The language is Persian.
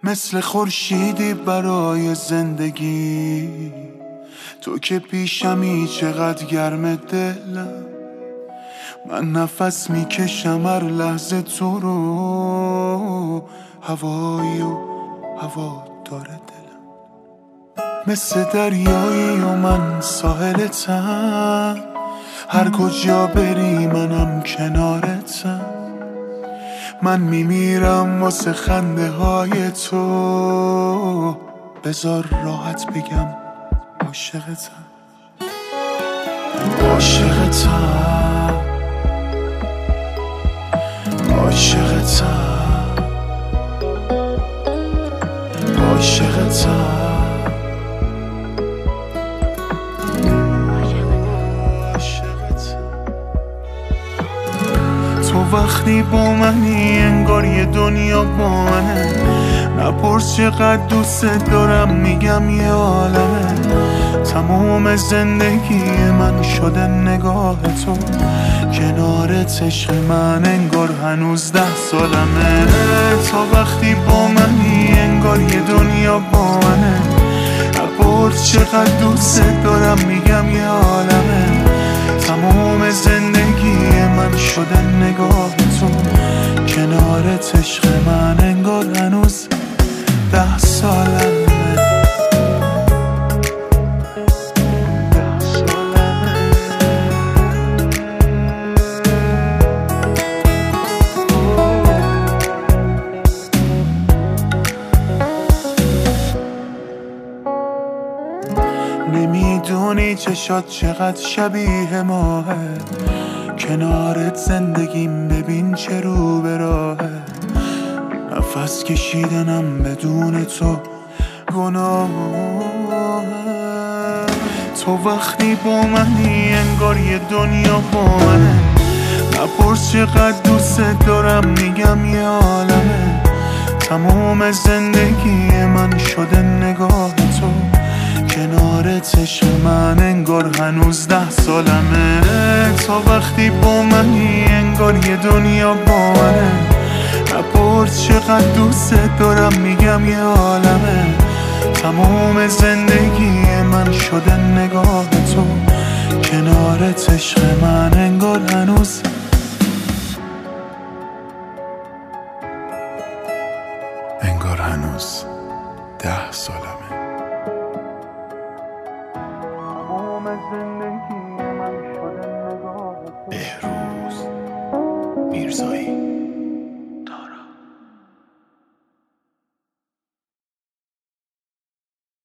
مثل خورشیدی برای زندگی. تو که پیشمی چقدر گرم دلم، من نفس میکشم هر لحظه تو رو. هوایی و هوا داره دلم، مثل دریایی و من ساحلتم. هر کجا بری منم کنارتم. من میمیرم واسه خنده های تو. بذار راحت بگم عاشقتم، عاشقتم، عاشقتم، عاشقتم. تو وقتی با منی انگار یه دنیا با منه. نپرس چقدر دوست دارم، میگم یه عالمه. تمام زندگی من شده نگاه تو. کنارت عشق من انگار هنوز 10 سالمه. تا وقتی با منی انگار یه دنیا با منه. نپرس چقدر دوست دارم، میگم یه عالمه. تمام زندگی من شده نگاه تو. کنارت عشق من انگار هنوز 10 سالمه. نمیدونی چشات چقدر شبیه ماهه. کنارت زندگیم ببین چه رو به راهه. نفس کشیدنم بدون تو گناهه. تو وقتی با منی انگار یه دنیا با منه. نپرس چقدر دوست دارم، میگم یه عالمه. تمام زندگی من شده نگاه تو. کنارت عشق من انگار هنوز 10 سالمه. تا وقتی با منی انگار یه دنیا با منه. نپرس چقدر دوست دارم، میگم یه عالمه. تمام زندگی من شده نگاه تو. کنارت عشق من انگار هنوز انگار هنوز 10 سالمه.